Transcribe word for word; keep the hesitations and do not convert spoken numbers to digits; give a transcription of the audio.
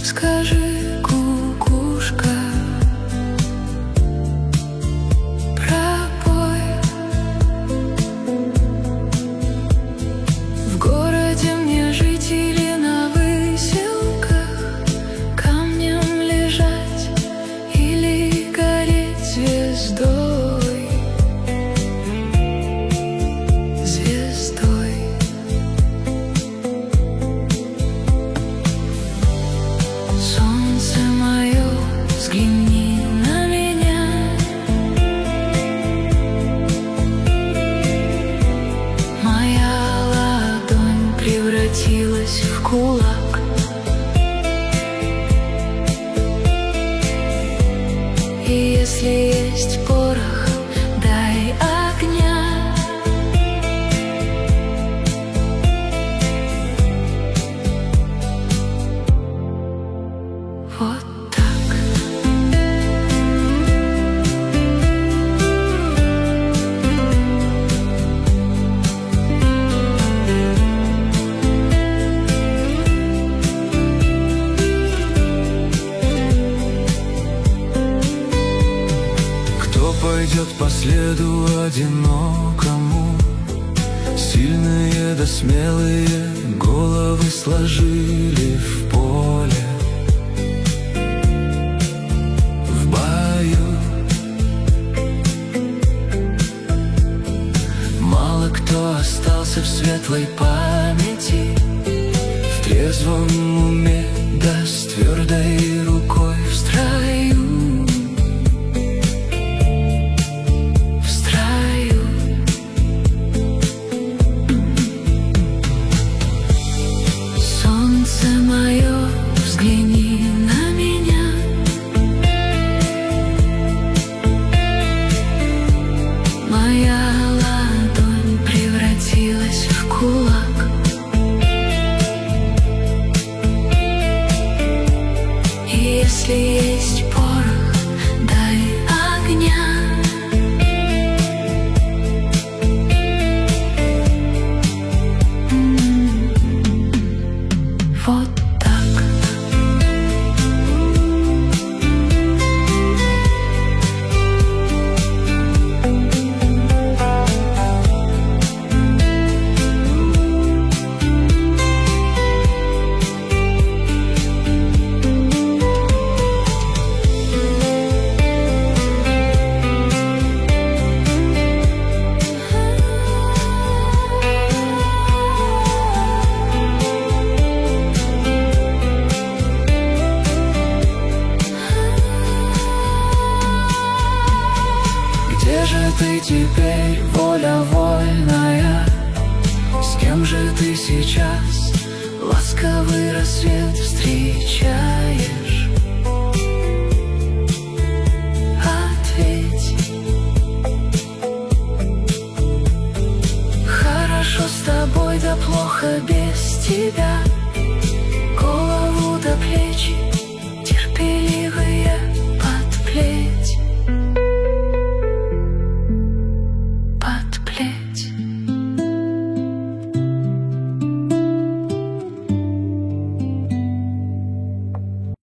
Скажи, кукушка, пропой. В городе мне жить или на выселках, камнем лежать или гореть звездой, звездой. Солнце мое, взгляни на меня. Моя ладонь превратилась в кулак. И если есть порох, дай огня. Вот так. Кто пойдет по следу одинокому? Сильные да смелые головы сложили в поле, в бою. Мало кто остался в светлой памяти, в трезвом уме да с твердой рукой в строю. Солнце мое, взгляни на меня. Моя ладонь превратилась в кулак. И если есть порох, дай огня. Вот так. Где же ты теперь, воля вольная? С кем же ты сейчас ласковый рассвет встречаешь? Ответь. Хорошо с тобой, да плохо без тебя. Голову до плечи терпеливые подплеть, подплеть.